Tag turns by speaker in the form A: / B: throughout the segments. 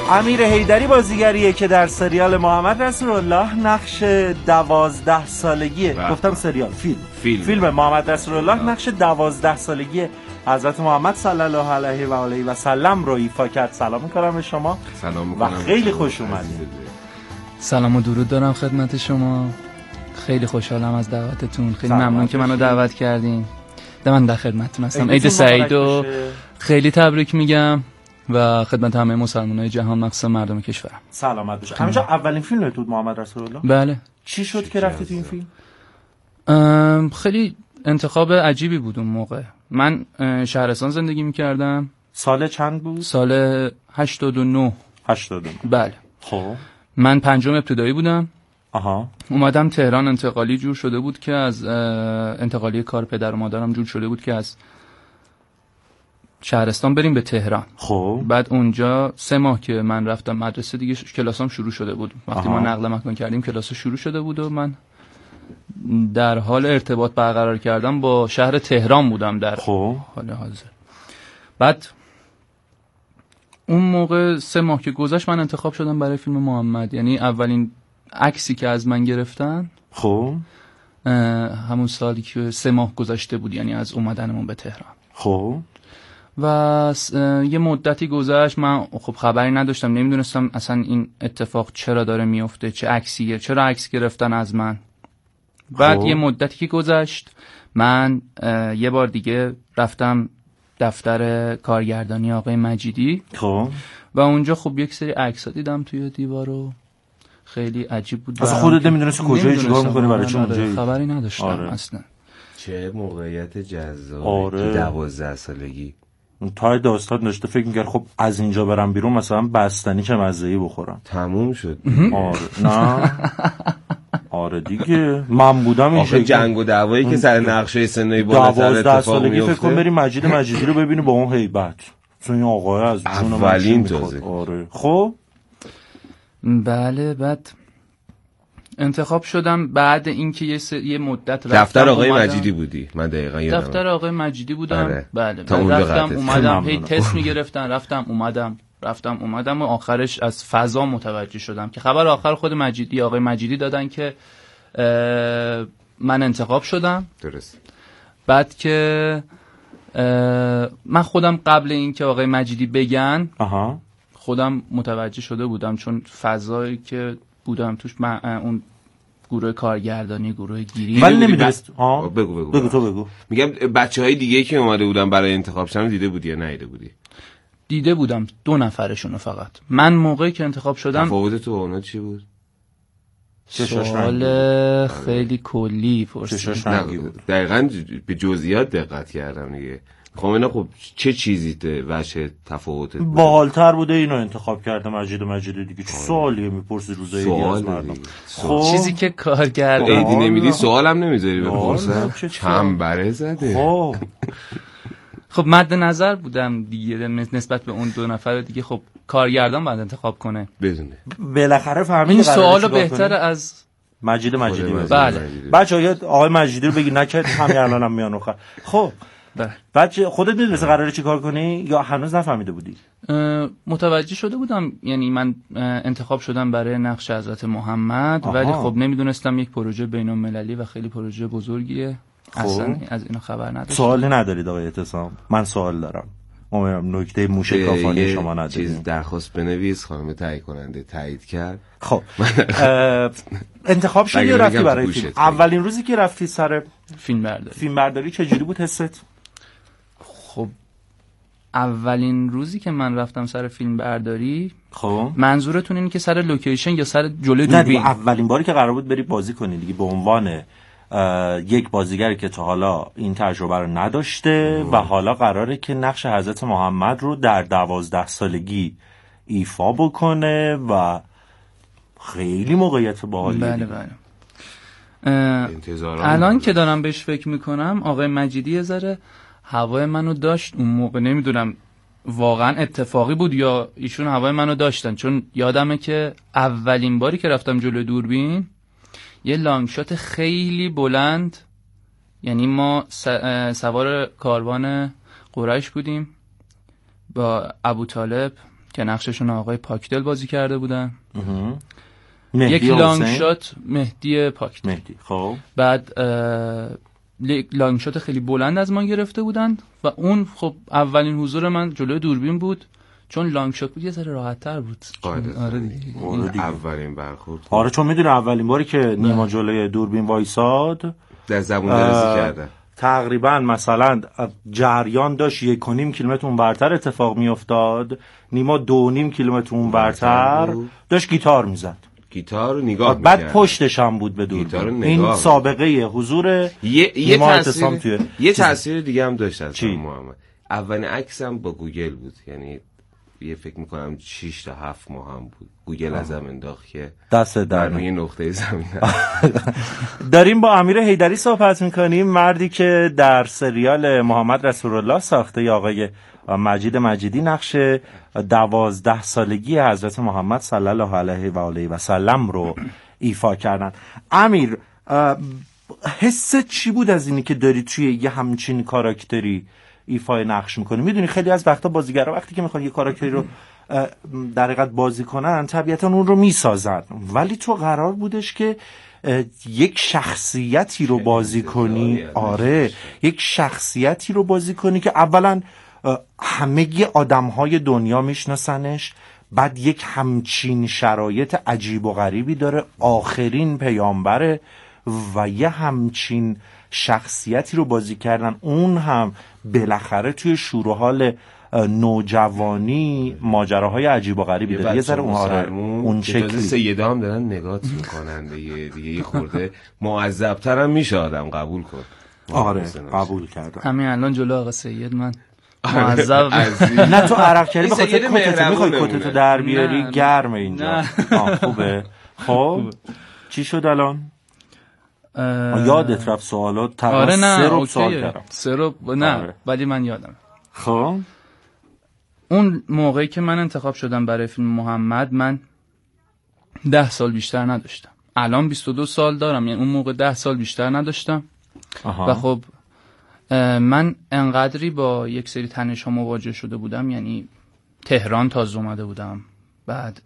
A: امیر حیدری بازیگریه که در سریال محمد رسول الله نقش 12 سالگی گفتم سریال فیلم محمد رسول الله نقش 12 سالگی حضرت محمد صلی الله علیه و آله و سلم رو ایفا کرد. سلام می‌کنم به شما.
B: سلام می‌کنم
A: و خیلی خوش اومدید.
C: سلام و درود دارم خدمت شما. خیلی خوشحالم از دعوتتون. خیلی ممنون که منو دعوت کردین. من در خدمتتون هستم. عید سعید و خیلی تبریک میگم و خدمت همه مسلمانای جهان مخصوصا مردم کشورم.
A: سلامت باشید. همینجا اولین فیلمت بود محمد رسول الله؟
C: بله.
A: چی شد که رفتی تو این فیلم؟
C: خیلی انتخاب عجیبی بود اون موقع. من شهرستان زندگی میکردم.
A: سال چند بود؟
C: سال 89.
A: 89.
C: بله.
A: خب
C: من پنجم ابتدایی بودم.
A: آها.
C: اومدم تهران. انتقالی جور شده بود که از انتقالی کار پدر و مادرم جور شده بود که از شهرستان بریم به تهران.
A: خب
C: بعد اونجا 3 ماه که من رفتم مدرسه دیگه کلاسام شروع شده بود. وقتی ما نقل مکان کردیم کلاس شروع شده بود و من در حال ارتباط برقرار کردم با شهر تهران بودم در حال حاضر. بعد اون موقع 3 ماه که گذشت من انتخاب شدم برای فیلم محمد. یعنی اولین عکسی که از من گرفتن
A: خب
C: همون سالی که 3 ماه گذشته بود، یعنی از اومدنمون به تهران.
A: خب
C: و یه مدتی گذشت، من خب خبری نداشتم، نمیدونستم اصلا این اتفاق چرا داره میفته، چه عکسیه، چرا عکس گرفتن از من. بعد یه مدتی که گذشت من یه بار دیگه رفتم دفتر کارگردانی آقای مجیدی.
A: خب
C: و اونجا خب یک سری عکس‌ها دیدم توی دیوارو، خیلی عجیب بود.
A: اصلا خودت نمیدونستی کجایی چیکار می‌کنی، برای چه اونجایی؟
C: خبری نداشتم اصلا.
B: چه موقعیت جذاب تو 12 سالگی.
A: تای داستان داشته فکر می‌کرد خب از اینجا برم بیرون مثلا بستنی چه مزه‌ای بخورم.
B: تموم شد.
A: آره نه آره دیگه من بودم این
B: شکل جنگ و دعوایی که سر نقشه سنی بالا سر اتفاق میفته.
A: فکر کنم بری مجید مجیدی رو ببینی با اون هیبت، چون این آقای از جون
B: اولین توزه.
A: آره خب
C: بله. بعد انتخاب شدم بعد اینکه یه مدت رفتم
B: دفتر آقای مجیدی بودی. من دقیقاً یادم
C: دفتر آقای مجیدی بودم.
B: آره.
C: بله رفتم اومدم، هی تست میگرفتن، رفتم اومدم و آخرش از فضا متوجه شدم که خبر آخر خود مجیدی آقای مجیدی دادن که من انتخاب شدم.
B: درست.
C: بعد که من خودم قبل این که آقای مجیدی بگن خودم متوجه شده بودم، چون فضایی که بودم توش اون گروه کارگردانی، گروه گیری،
A: ولی نمیدونست.
B: بگو تو بگو. میگم بچهای دیگه که اومده بودن برای انتخاب شدن دیده بودی یا ندیده بودی؟
C: دیده بودم 2 نفرشونو فقط. من موقعی که انتخاب شدم
B: تفاوت تو با اونا چی بود؟
C: سوال خیلی کلی
A: پرسیدم.
B: دقیقاً به جزئیات دقت کردم دیگه. خب اینا خب چه چیزی وجه تفاوت
A: باحال‌تر بوده اینو انتخاب کرده مجیدی دیگه. چه سوالیه میپرسی روزایی از مردم؟
C: خب چیزی که کارگردان
B: ایدی نمیدی سوالم نمیذاری بپرسم. چنبره زده.
C: خب مد نظر بودم دیگه نسبت به اون 2 نفر دیگه. خب کارگردان باید انتخاب کنه
B: بدونه.
A: بالاخره فهمیدی
C: این سوالو بهتره از
A: مجیدی.
C: بله
A: بچه‌ها آقای مجیدی رو بگی نکرد همین الانم میان آخر. خب بچه خودت میدونستی قراره چی کار کنی یا هنوز نفهمیده بودی؟
C: متوجه شده بودم، یعنی من انتخاب شدم برای نقش حضرت محمد. ولی خب نمیدونستم یک پروژه بین‌المللی و خیلی پروژه بزرگیه. اصلا از اینو خبر نداشتم.
A: سوالی ندارید آقای اعتصام؟ من سوال دارم. نکته موشکافانه شما ندارید؟
B: چیز درخواست بنویس، خانم تایید کننده تایید کرد.
A: خب انتخاب شدی یا رفتی برای فیلم؟ اولین روزی که رفتی سر فیلم برداری چجوری بود حست؟
C: خب اولین روزی که من رفتم سر فیلم برداری،
A: خب
C: منظورتون اینه که سر لوکیشن یا سر جلوی دوربین؟
A: نه اولین باری که قرار بود بری بازی کنی دیگه، به عنوان یک بازیگری که تا حالا این تجربه رو نداشته و حالا قراره که نقش حضرت محمد رو در 12 سالگی ایفا بکنه و خیلی موقعیت باحالیه.
C: بله. الان که دارم بهش فکر میکنم آقای مجیدی یه ذره هوای منو داشت اون موقع. نمیدونم واقعا اتفاقی بود یا ایشون هوای منو داشتن، چون یادمه که اولین باری که رفتم جلوی دوربین یه لانگ شات خیلی بلند، یعنی ما سوار کاروان قریش بودیم با ابوطالب که نقششون آقای پاکدل بازی کرده بودن.
A: مهدی
C: یک لانگ
A: حسین؟
C: شات مهدی پاکدل.
A: مهدی. خب
C: بعد یک لانگ شات خیلی بلند از ما گرفته بودن و اون خب اولین حضور من جلوی دوربین بود، چون لانگ شات بود یه ذره راحت تر بود. آره دیگه.
B: اولین برخورد.
A: آره چون میدونی اولین باری که نیما جلوی دوربین وایساد
B: در زبون درازی کرده
A: تقریبا مثلا جریان داشت 1.5 کیلومتر اون برتر اتفاق میافتاد، نیما 2.5 کیلومتر اون برتر داشت گیتار میزد،
B: گیتار رو نگاه می‌کرد،
A: بعد پشتش هم بود به دوربین. این سابقه حضور
B: یه تاثیر دیگه هم داشت از محمد. اولین عکسم با گوگل بود، یعنی یه فکر میکنم 6 تا 7 ماه هم بود گوگل ازم انداخت که
A: دست در
B: روی نقطه زمین.
A: داریم با امیر حیدری صحبت میکنیم، مردی که در سریال محمد رسول الله ساخته ی آقای مجید مجیدی نقش 12 سالگی حضرت محمد صلی الله علیه و آله و سلم رو ایفا کردن. امیر حست چی بود از اینی که داری توی یه همچین کاراکتری ایفای نقش میکنی؟ میدونی خیلی از وقتا بازیگرا وقتی که میخوان یه کاراکتری رو در حقیقت بازی کنن طبیعتا اون رو میسازن، ولی تو قرار بودش که یک شخصیتی رو بازی کنی. آره یک شخصیتی رو بازی کنی که اولا همه آدم‌های دنیا میشناسنش، بعد یک همچین شرایط عجیب و غریبی داره، آخرین پیامبره و یه همچین شخصیتی رو بازی کردن، اون هم بالاخره توی شور و حال نوجوانی ماجراهای عجیب و غریبی داره. یه ذره اون شکلی
B: سیدا هم دارن نگات میکنن دیگه یه خورده معذب‌تر هم میشه آدم قبول کن.
A: آره قبول کردم.
C: همین الان جلو آقا سید من معذب.
A: نه تو عرق کردی بخاطر کتتو میخوای کتتو در بیاری؟ گرمه اینجا. خوبه. خب چی شد الان؟ یادت رفت سوالات؟
C: آره نه
A: 3 رو سوال کردم.
C: 3 رو نه ولی من یادم.
A: خب
C: اون موقعی که من انتخاب شدم برای فیلم محمد من 10 سال بیشتر نداشتم. الان 22 سال دارم، یعنی اون موقع 10 سال بیشتر نداشتم. و خب من انقدری با یک سری تنش‌ها مواجه شده بودم، یعنی تهران تازه اومده بودم، بعد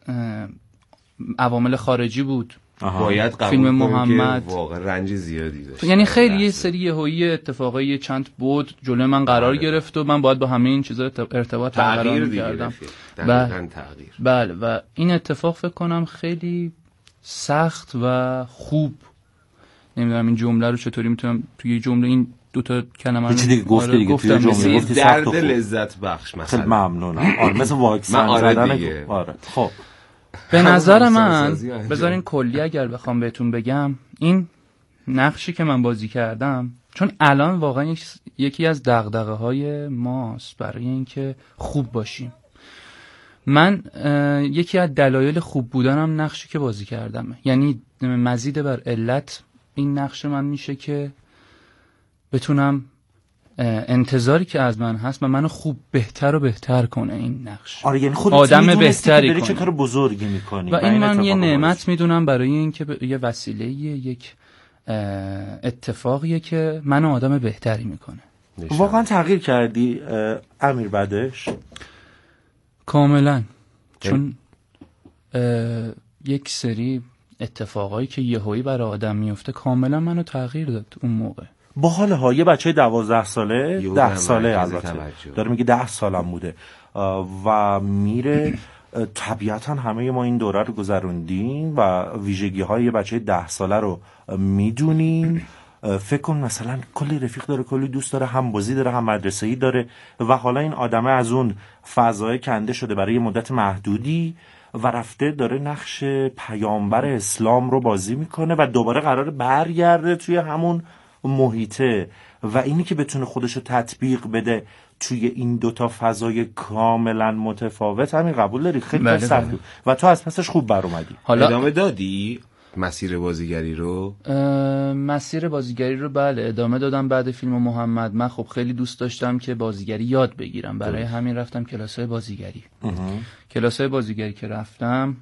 C: عوامل خارجی بود،
B: باید قبول
C: فیلم محمد
B: واقعا رنج زیادی داشت،
C: یعنی خیلی یه سری یهویی اتفاقای چند بود جلوی من قرار گرفت و من باید با همه این چیزا ارتباط برقرار می‌کردم. بله و این اتفاق فکر کنم خیلی سخت و خوب، نمیدونم این جمله رو چطوری میتونم توی جمله این دو تا کلمه رو
A: دیگه گفتی دیگه توی جمله گفتی
B: درد لذت بخش مثلا.
A: خیلی ممنونم. آره مثل واکسن زدن. آره خب
C: به نظر من بذارین کلی اگر بخوام بهتون بگم، این نقشی که من بازی کردم، چون الان واقعا یکی از دغدغه‌های ماست برای اینکه خوب باشیم، من یکی از دلایل خوب بودنم نقشی که بازی کردم، یعنی مزید بر علت این نقش من میشه که بتونم انتظاری که از من هست و منو خوب بهتر و بهتر کنه این نقش.
A: آره یعنی خودت
C: آدم بهتری کنه،
A: چه کار بزرگی میکنی
C: و این من یه نعمت میدونم برای اینکه یه وسیله، یک اتفاقیه که منو آدم بهتری میکنه.
A: واقعا تغییر کردی امیر بعدش؟
C: کاملا، چون یک سری اتفاقایی که یهویی برای آدم میفته کاملا منو تغییر داد اون موقع.
A: با حال ها یه بچه 12 ساله 10 ساله البته داره میگه 10 سالم بوده و میره، طبیعتا همه ما این دوره رو گذروندیم و ویژگی های یه بچه 10 ساله رو میدونیم. فکر کن مثلا کلی رفیق داره، کلی دوست داره، هم بازی داره، هم مدرسه‌ای داره و حالا این آدمه از اون فضای کنده شده برای مدت محدودی و رفته داره نقش پیامبر اسلام رو بازی میکنه و دوباره قراره برگرده توی همون محیطه و اینی که بتونه خودشو تطبیق بده توی این دوتا فضای کاملا متفاوت، همین قبول داری خیلی سخت و تو از پسش خوب بر اومدی.
B: حالا ادامه دادی مسیر بازیگری رو؟
C: مسیر بازیگری رو بله ادامه دادم بعد فیلم محمد. من خب خیلی دوست داشتم که بازیگری یاد بگیرم، برای همین رفتم کلاس‌های بازیگری. کلاس‌های بازیگری که رفتم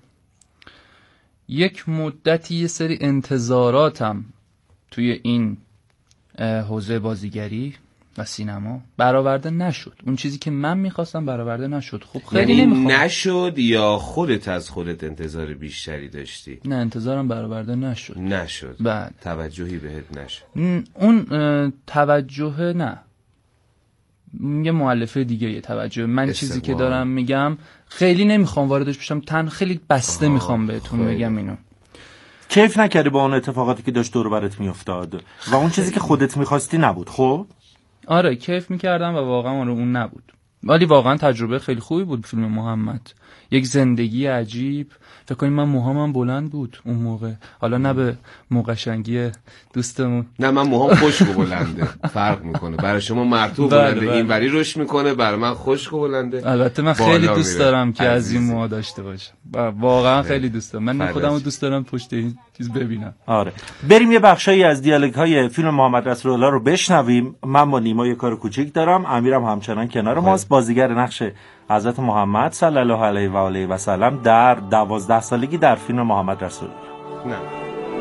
C: یک مدتی یه سری انتظاراتم توی این حوزه بازیگری و سینما برآورده نشد. اون چیزی که من میخواستم برآورده نشد. خب خیلی
B: نشد یا خودت از خودت انتظار بیشتری داشتی؟
C: نه، انتظارم برآورده نشد.
B: بعد توجهی بهت نشد.
C: اون توجه نه، یه مؤلفه دیگه یه توجه. من چیزی که دارم میگم خیلی نمیخوام واردش بشم، خیلی بسته میخوام بهتون بگم اینو.
A: کیف نکردی با اون اتفاقاتی که داشت دور برات میافتاد و اون چیزی که خودت میخواستی نبود؟ خب
C: آره کیف میکردم و واقعا اون نبود، ولی واقعا تجربه خیلی خوبی بود فیلم محمد. یک زندگی عجیب. فکر کنید من موهامم بلند بود اون موقع، حالا نه به موقشنگی دوستمون،
B: نه من موهام خشک و بلنده. فرق میکنه. برای شما مرطوب بلنده، اینوری رشد میکنه، برای من خشک و بلنده.
C: البته من خیلی دوست دارم که از این موها داشته باشم، واقعا خیلی دوست دارم. من خودمو دوست دارم پشت این چیز ببینم.
A: آره بریم یه بخشایی از دیالوگ های فیلم محمد رسول الله رو بشنویم. من با نیما یه کار کوچیک دارم، امیرم همچنان کنار ماست، بازیگر نقش حضرت محمد صلی الله علیه و آله و سلم در 12 سالگی در فیلم محمد رسول الله.
B: نه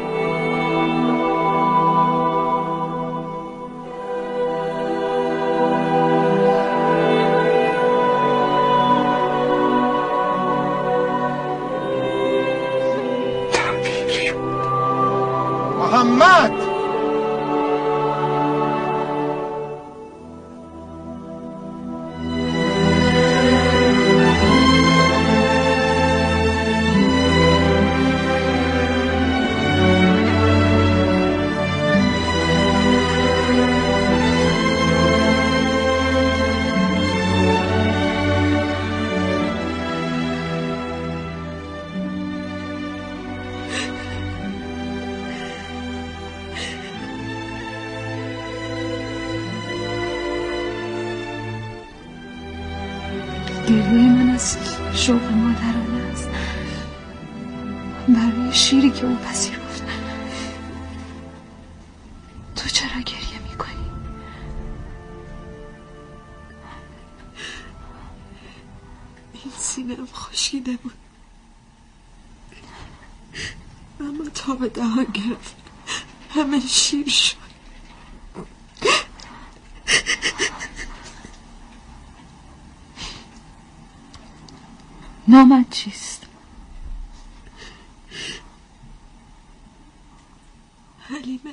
D: محمد
E: گریه من از شوق مادرانه است برای شیری که او پذیرفت. تو چرا گریه میکنی؟
F: این سینه‌ام خشکیده بود، اما تا به دهان گرفت همه شیر شد.
E: نامت چیست؟
F: حلیمه.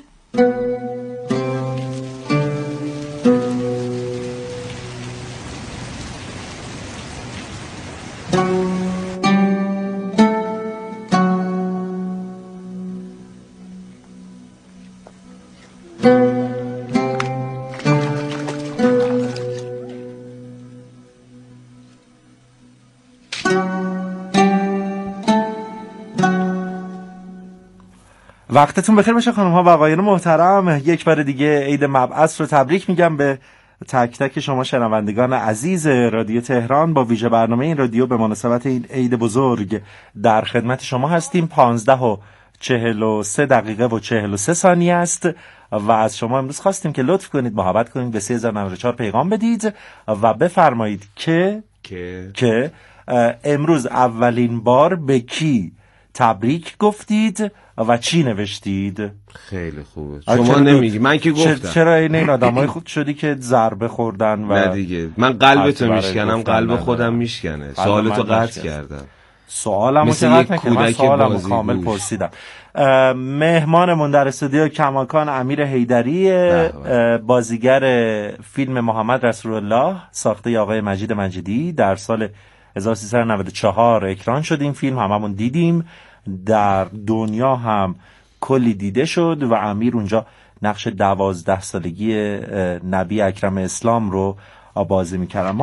A: وقتتون بخیر باشه خانم ها و آقایان محترم. یک بار دیگه عید مبعث رو تبریک میگم به تک تک شما شنوندگان عزیز رادیو تهران. با ویژه برنامه این رادیو به مناسبت این عید بزرگ در خدمت شما هستیم. 15:43 دقیقه و 43 ثانیه است و از شما امروز خواستیم که لطف کنید محبت کنید به 3094 پیغام بدید و بفرمایید که امروز اولین بار به کی تبریک گفتید و چی نوشتید.
B: خیله خوبه. شما نمیگی، من که گفتم.
A: چرا این آدمای خود شدی که ضربه خوردن و
B: نه دیگه من قلبتو میشکنم، قلب خودم میشکنه. سوالتو قطع کردم.
A: سوالمو که قطع نکردم، من سوالمو کامل پرسیدم. مهمانمون در استودیو کماکان امیر حیدری، بازیگر فیلم محمد رسول الله ساخته آقای مجید مجیدی. در سال 1394 اکران شد این فیلم، هممون دیدیم. در دنیا هم کلی دیده شد و امیر اونجا نقش 12 سالگی نبی اکرم اسلام رو بازی میکردن.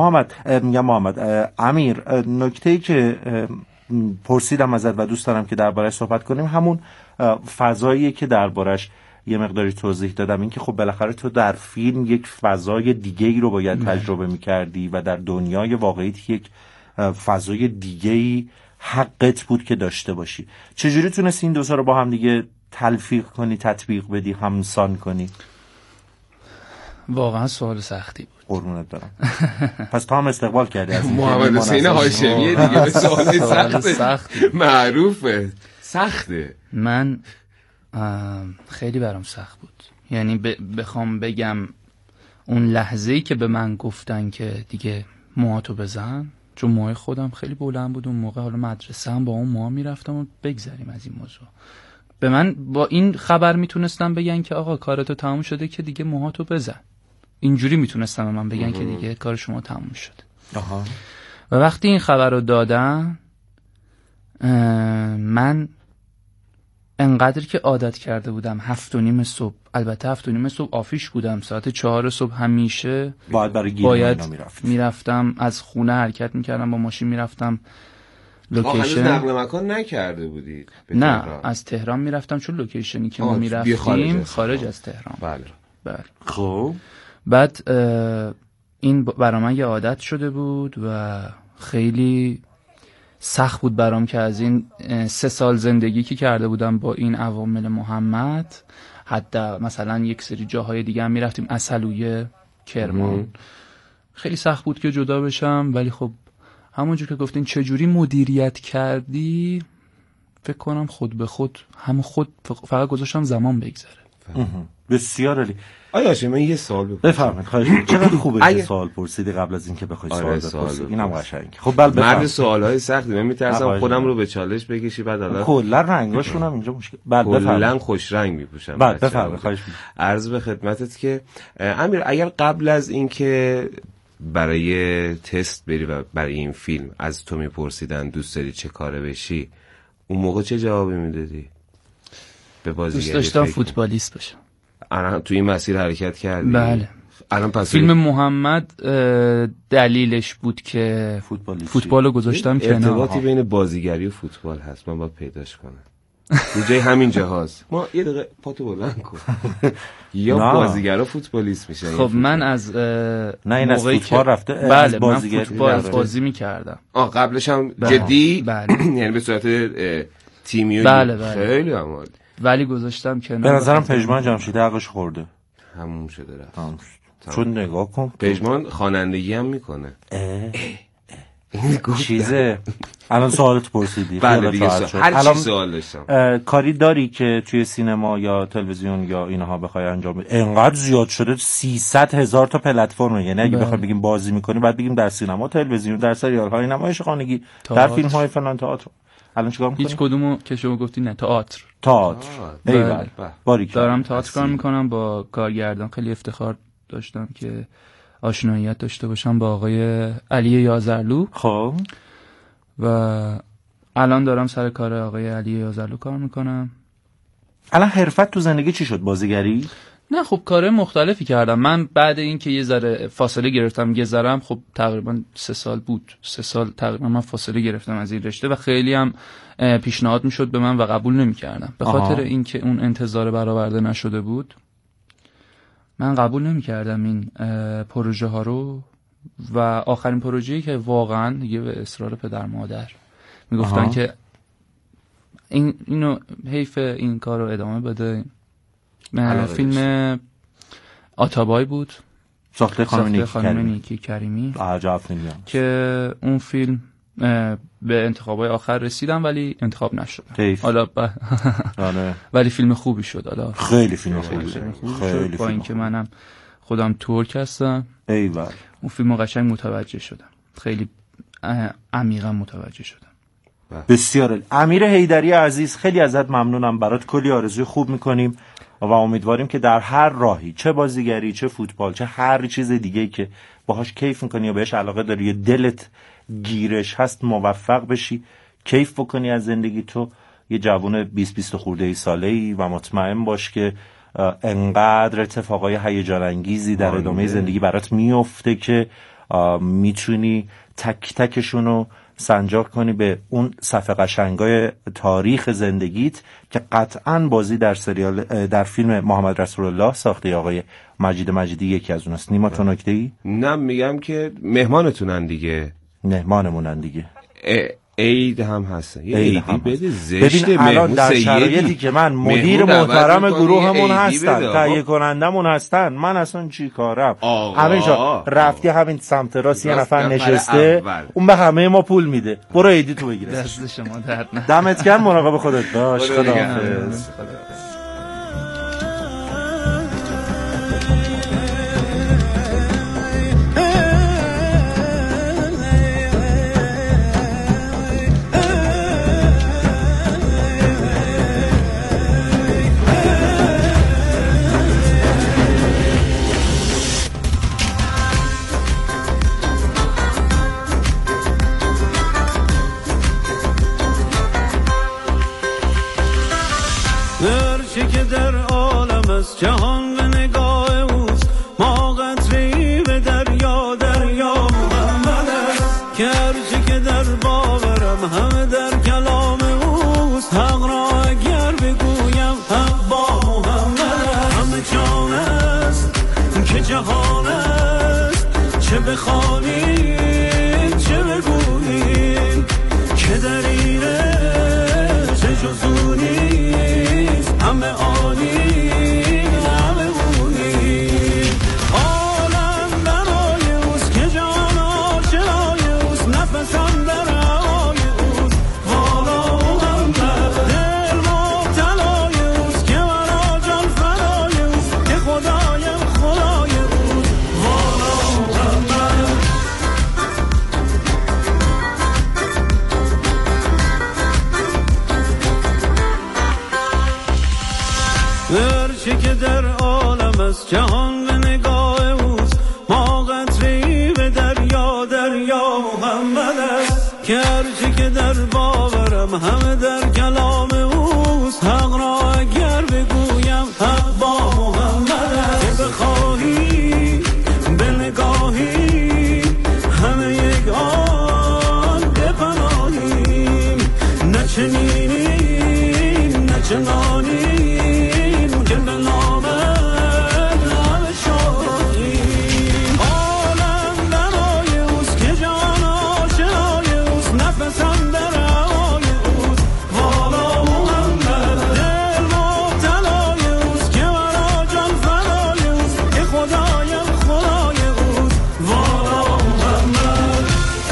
A: امیر، نکته‌ای که پرسیدم ازت و دوست دارم که درباره‌اش صحبت کنیم همون فضاییه که درباره‌اش یه مقداری توضیح دادم. این که خب بالاخره تو در فیلم یک فضای دیگه‌ای رو باید تجربه میکردی و در دنیای واقعیت یک فضای دیگه‌ای حقت بود که داشته باشی. چجوری تونستی این دو تا رو با هم دیگه تلفیق کنی، تطبیق بدی، همسان کنی؟
C: واقعا سوال سختی بود.
A: قربونت برم. پس تو هم استقبال کردی از
B: محمد حسین هاشمیه دیگه. به سوال سخته معروفه. سخته.
C: من خیلی برام سخت بود. یعنی بخوام بگم اون لحظه‌ای که به من گفتن که دیگه موهاتو بزن، چون موهای خودم خیلی بلند بود اون موقع، حالا مدرسه هم با اون موها میرفتم و بگذریم از این موضوع، به من با این خبر میتونستم بگن که آقا کارتو تموم شده که دیگه موهاتو بزن. اینجوری میتونستم به من بگن که دیگه کار شما تموم شده. و وقتی این خبر رو دادن، من انقدر که عادت کرده بودم 7:30 صبح، البته 7:30 صبح آفیش بودم، ساعت 4 صبح همیشه باید میرفتم از خونه حرکت میکردم، با ماشین میرفتم لوکیشن.
B: نقل مکان نکرده بودید؟
C: نه از تهران میرفتم، چون لوکیشنی که ما میرفتیم خارج از تهران. بله.
A: خب
C: بعد این برای من یه عادت شده بود و خیلی سخت بود برام که از این 3 سال زندگی که کرده بودم با این عوامل محمد، حتی مثلا یک سری جاهای دیگه هم میرفتیم، عسلویه، کرمان، خیلی سخت بود که جدا بشم. ولی خب همونجور که گفتین چجوری مدیریت کردی، فکر کنم خود به خود فقط گذاشتم زمان بگذره.
A: بسیار عالی.
B: آیا من یه سوال
A: بفرمایید. خواهش می‌کنم. چقدر خوبه که سوال پرسیدی قبل از اینکه بخوای سوال بپرسی. اینم قشنگه. خب بله
B: مرد سوالای سختی، من میترسم خودم رو به چالش بکشی بعد حالا
A: کلا رنگاشون هم اینجا مشکل. بله
B: کلا خوش رنگ میپوشن.
A: بله بفرمایید. خواهش می‌کنم.
B: عرض به خدمتت که امیر، اگر قبل از اینکه برای تست بری و برای این فیلم از تو میپرسیدن دوست داری چه کاره بشی، اون موقع چه جوابی میدادی؟ به بازیگری
C: دوست داشتم فوتبالیست بشم.
B: الان تو این مسیر حرکت کردی؟
C: بله.
B: الان پس
C: فیلم محمد دلیلش بود که فوتبالو گذاشتم کنار.
B: ارتباطی بین بازیگری و فوتبال هست، من باید پیداش کنم. جای همین جاهاست. ما یه دقیقه پاتو بلند کن. یا بازیگر و فوتبالیست میشن.
C: خب من از
A: نه این از فوتبال رفته.
C: بله من فوتبال بازی میکردم.
B: قبلش هم جدی؟
C: بله.
B: یعنی به صورت تیمی؟
C: بله.
B: خیلی عمالی.
C: ولی گذاشتم کنار.
A: به نظرم پژمان جمشیدی حقش خورده.
B: همون شده رفت.
A: چون نگاه کن
B: پژمان خوانندگی هم میکنه.
A: چیزه. الان سوالت پرسیدی.
B: بله دیگه هر چی سوال داشتم.
A: کاری داری که توی سینما یا تلویزیون یا اینها بخوای انجام بدی؟ انقدر زیاد شده 300,000 تا پلتفرم، یعنی اگه بخوام بگیم بازی میکنی بعد بگیم در سینما، تلویزیون، در سریال های نمایش خانگی، در فیلم های فلان، تئاتر. الان چیکار میکنی؟
C: هیچ کدومو که شما گفتی نه. تئاتر.
A: ایول. باریک.
C: دارم تئاتر کار میکنم با کارگردان. خیلی افتخار داشتم که آشناییت داشته باشم با آقای علی یازرلو.
A: خب
C: و الان دارم سر کار آقای علی یازرلو کار میکنم.
A: الان حرفت تو زندگی چی شد؟ بازیگری؟
C: نه خب کار مختلفی کردم. من بعد اینکه یه ذره فاصله گرفتم، یه ذرم خب تقریبا 3 سال بود. 3 سال تقریبا من فاصله گرفتم از این رشته و خیلی هم پیشنهاد میشد به من و قبول نمیکردم. به خاطر اینکه اون انتظار برآورده نشده بود من قبول نمی‌کردم این پروژه ها رو. و آخرین پروژه‌ای که واقعا دیگه به اصرار پدر مادر میگفتن که اینو حیف این کار رو ادامه بده. فیلم آتابای بود،
A: ساخته خانم
C: نیکی کریمی.
A: عجب فیلمیه
C: که اون فیلم به انتخابای آخر رسیدم ولی انتخاب نشدم. حالا ولی فیلم خوبی شد. حالا
A: خیلی فیلم خوبی شد.
C: با اینکه منم خودم ترک هستم.
A: ایول.
C: اون فیلمو قشنگ متوجه شدم. خیلی عمیقا متوجه شدم.
A: بسیار. امیر حیدری عزیز، خیلی ازت ممنونم. برات کلی آرزوی خوب میکنیم و امیدواریم که در هر راهی، چه بازیگری، چه فوتبال، چه هر چیز دیگه‌ای که باهاش کیف میکنی یا بهش علاقه داری یا دلت گیرش هست، موفق بشی، کیف بکنی از زندگی. تو یه جوان 20 خورده ساله‌ای و مطمئن باش که انقدر اتفاقای هیجان انگیزی در ادامه زندگی برات میفته که میتونی تک تکشونو سنجاق کنی به اون صفحه قشنگای تاریخ زندگیت که قطعاً بازی در فیلم محمد رسول الله ساخته آقای مجید مجیدی یکی از اوناست. نیما تو نکته‌ای؟
B: نه میگم که مهمانتونن دیگه.
A: مهمانمونن دیگه.
B: عید هم هستن. یه عیدی بده زشت.
A: ببین الان در شرایطی که من مدیر محترم گروهمون هستن، تهیه کنندمون هستن، من اصلا چی کارم؟ همین جا رفتی همین سمت راست یه نفر نشسته اون به همه ما پول میده. برو عیدی تو بگیر.
C: دست شما درد نکنه.
A: دمت گرم. مراقب خودت باش. خداحافظ.
D: باورم همه در کلام اوست، حق را اگر بگویم حق با محمد همه جان است که جهان است، چه بخوانید چه بگویید که در اینه چه جزو نیست، همه آنی همه اونی. عالم برای اوست که جان آشنای اوست، نفسم در هوای اوست، والا محمد دل مبتلای اوست که مرا جان فدای اوست، که خدایم خدای اوست، والا محمد. هرچه که در عالم است جهان به نگاه اوست، ما قطره‌ای به دریا دریا محمد است، که هرچه که در باورم همه در کلام اوست، حق را اگر بگویم حق با محمد است، که بخواهی به نگاهی همه یک آن بپناهیم، نه چنینیم نه چنانیم که به نام همه شاهیم. عالم برای اوست که جان آشنای اوست، نفسم در هوای اوست، والا محمد دل مبتلای اوست که مرا جان فدای اوست، که خدایم خدای اوست، والا محمد.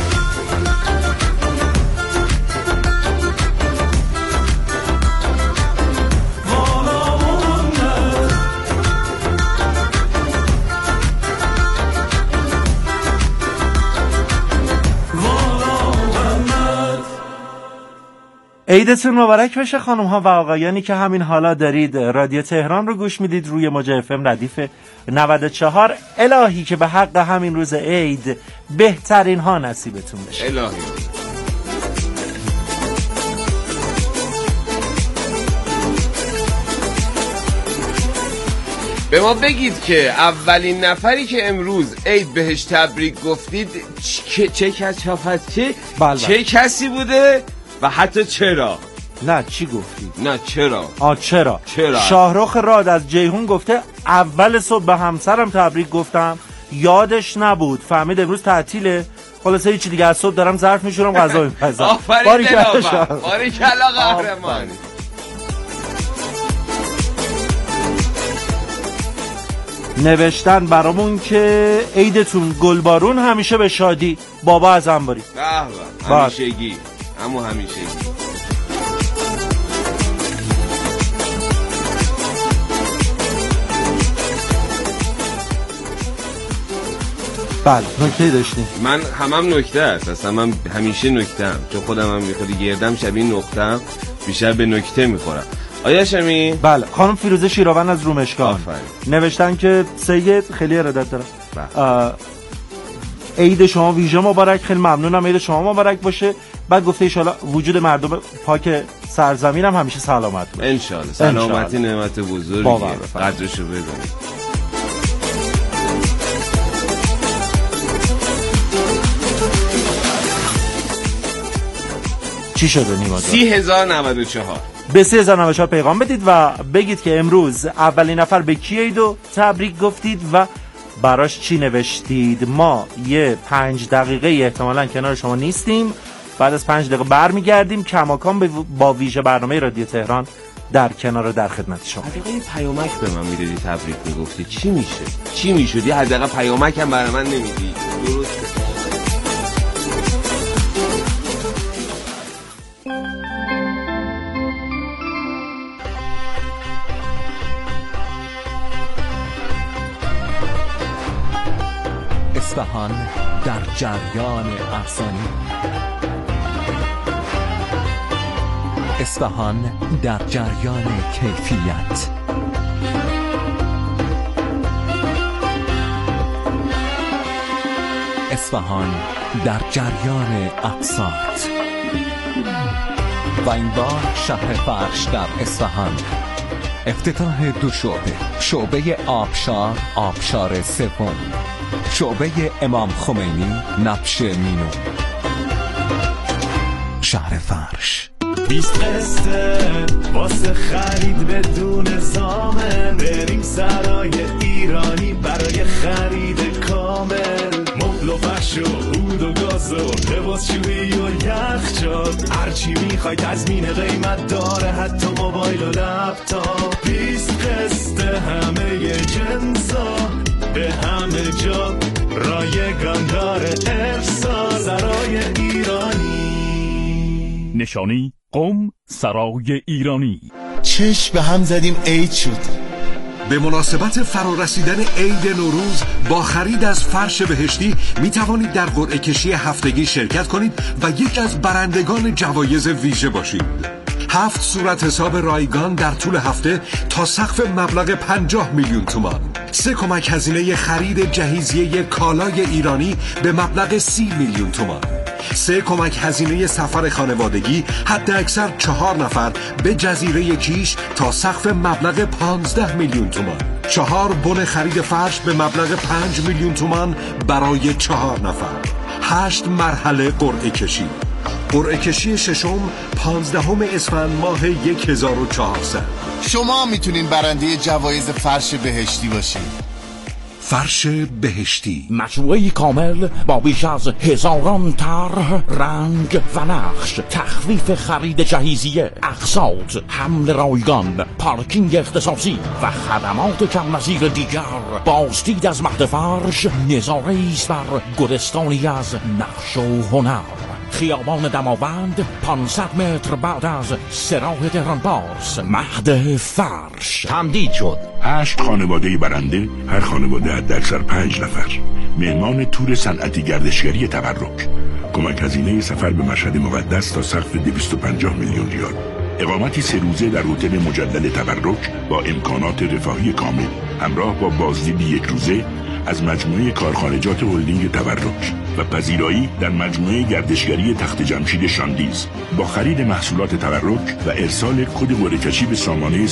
A: عیدتون مبارک بشه خانم ها و آقایانی که همین حالا دارید رادیو تهران رو گوش میدید روی موج اف ام ردیف 94. الهی که به حق همین روز عید بهترین ها نصیبتون بشه.
B: الهی به ما بگید که اولین نفری که امروز عید بهش تبریک گفتید چه کسی بوده و حتی چرا؟
A: نه چی گفتی؟
B: نه چرا؟
A: چرا؟ شاهرخ راد از جیهون گفته اول صبح به همسرم تبریک گفتم، یادش نبود، فهمید امروز تعطیله، خلاصه هیچی دیگه، از صبح دارم ظرف میشورم غذا میپزم.
B: آفرین دلافر، باریکلا قهرمان.
A: نوشتن برامون که عیدتون گلبارون همیشه به شادی، بابا از انباری.
B: به همیشگی، همو همیشگی.
A: بله نکته داشتیم.
B: من همم نکته است، اصلا من همیشه نکته‌ام، چون خودم هم میخوری گردم شبیه نقطه‌ام، بیشتر به نکته میخورم. آیا شمی؟
A: بله خانم فیروزه شیراون از رومشگاه نوشتن که سید خیلی ارادت دارم، عید شما ویژه مبارک، خیلی ممنونم، عید شما مبارک باشه. بعد گفته ایشالا وجود مردم پاک سرزمینم همیشه سلامت باشه.
B: انشالله سلامتی نعمت بزرگیه، قدرشو بدونید.
A: چی شده نیما جان؟
B: 3094
A: به 3094 پیغام بدید و بگید که امروز اولین نفر به کی عید و تبریک گفتید و براش چی نوشتید. ما یه 5 دقیقه احتمالاً کنار شما نیستیم، بعد از 5 دقیقه برمیگردیم کماکان با ویژه برنامه رادیو تهران در کنار در خدمت شما.
B: حداقل پیامک به من میدادی تبریک میگفتی چی میشدی؟ حداقل پیامک هم برای من نمیدی. درسته.
G: اصفهان در جریان افسانه، اصفهان در جریان کیفیت، اصفهان در جریان اقساط و این بار شهر فرش در اصفهان. افتتاح 2 شعبه آبشار سوم، شعبه امام خمینی نبش مینو، شهر فرش.
H: 20 قسطه واسه خرید بدون زامن، بریم سرای ایرانی برای خرید کامل. مبل و فرش و عود و گاز و لباس شویی و یخچال، هرچی میخوای تضمین قیمت داره، حتی موبایل و لپتاپ. 20 قسطه همه جنسا به همه جا رایگان داره ارسال. سرای ایرانی،
I: نشانی قم سرای ایرانی.
J: چشم به هم زدیم عید شد.
K: به مناسبت فرارسیدن عید نوروز با خرید از فرش بهشتی می توانید در قرعه کشی هفتگی شرکت کنید و یکی از برندگان جوایز ویژه باشید. 7 صورت حساب رایگان در طول هفته تا سقف مبلغ 50 میلیون تومان. 3 کمک هزینه خرید جهیزیه کالای ایرانی به مبلغ 30 میلیون تومان. 3 کمک هزینه سفر خانوادگی حد اکثر 4 نفر به جزیره کیش تا سقف مبلغ 15 میلیون تومان. 4 بن خرید فرش به مبلغ 5 میلیون تومان برای 4 نفر. 8 مرحله قرعه کشی. قرعه کشی ششم 15 اسفند ماه 1400.
J: شما میتونین برنده جوایز فرش بهشتی باشید.
K: فرش بهشتی،
L: مجموعه کامل با بیش از 1000 طرح، رنگ و نقش، تخفیف خرید جهیزیه، اقساط، حمل رایگان، پارکینگ اختصاصی و خدمات کم نظیر دیگر. بازدید از مهد فرش نظاره‌ای است بر گلستانی از نقش و هنر. خیابان دماوند 500 متر بعد از سراح تهران پارس، مهد فرش.
M: تمدید شد 8 خانواده برنده، هر خانواده حداکثر 5 نفر. مهمان تور صنعتی گردشگری تبرک. کمک هزینه سفر به مشهد مقدس تا سقف 250 میلیون ریال. اقامتی 3 روزه در هتل مجلل تبرک با امکانات رفاهی کامل، همراه با بازدید 1 روزه از مجموعه کارخانجات هلدینگ تبرک و پذیرایی در مجموعه گردشگری تخت جمشید شاندیز. با خرید محصولات تبرک و ارسال کد قرعه کشی به سامانه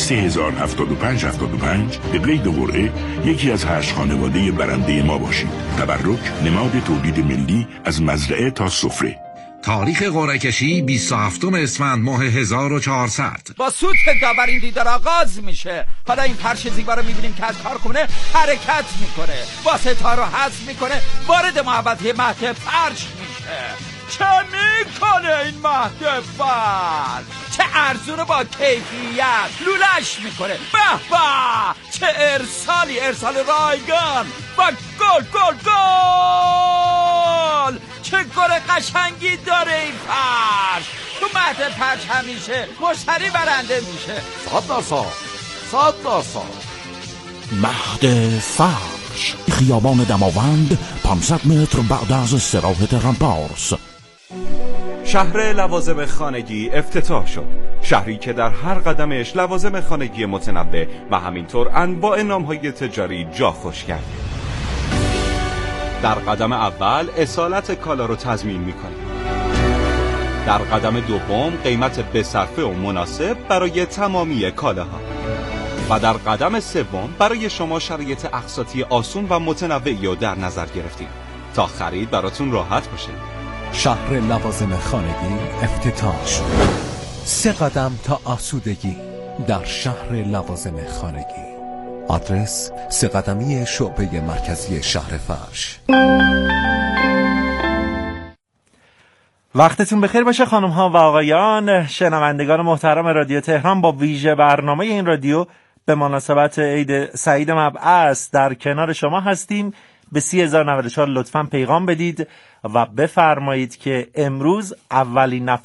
M: 307575 به قید قرعه یکی از 8 خانواده برنده ما باشید. تبرک، نماد تولید ملی از مزرعه تا سفره.
K: تاریخ قرعه کشی 27 اسفند ماه 1400.
N: با سوت داور این دیدار آغاز میشه. حالا این فرش زیبا رو میبینیم که از کارخونه حرکت میکنه، با ستا رو حذف میکنه، وارد محوطه مهد فرش میشه. چه میکنه این مهد فرش؟ چه ارزونه با کیفیت لولش میکنه. به به، چه ارسالی، ارسال رایگان و گل گل گل. چه گل قشنگی داره این فرش. تو مهد فرش همیشه مشتری برنده میشه.
L: 100%. مهد فرش، خیابان دماوند 500 متر بعد از سراح تهران پارس.
O: شهر لوازم خانگی افتتاح شد. شهری که در هر قدمش لوازم خانگی متنوع و همینطور انواع نام‌های تجاری جا خوش کرده. در قدم اول اصالت کالا رو تضمین می‌کنیم. در قدم دوم قیمت بصرفه و مناسب برای تمامی کالاها. و در قدم سوم برای شما شرایط اقساطی آسون و متنوعی رو در نظر گرفتیم تا خرید براتون راحت باشه.
G: شهر لوازم خانگی افتتاح شد. 3 قدم تا آسودگی در شهر لوازم خانگی. آدرس 3 قدمی شعبه مرکزی شهر فرش.
A: وقتتون بخیر باشه خانم ها و آقایان، شنوندگان محترم رادیو تهران. با ویژه برنامه این رادیو به مناسبت عید سعید مبعث در کنار شما هستیم. به 30,094 لطفاً پیغام بدید و بفرمایید که امروز اولین نفر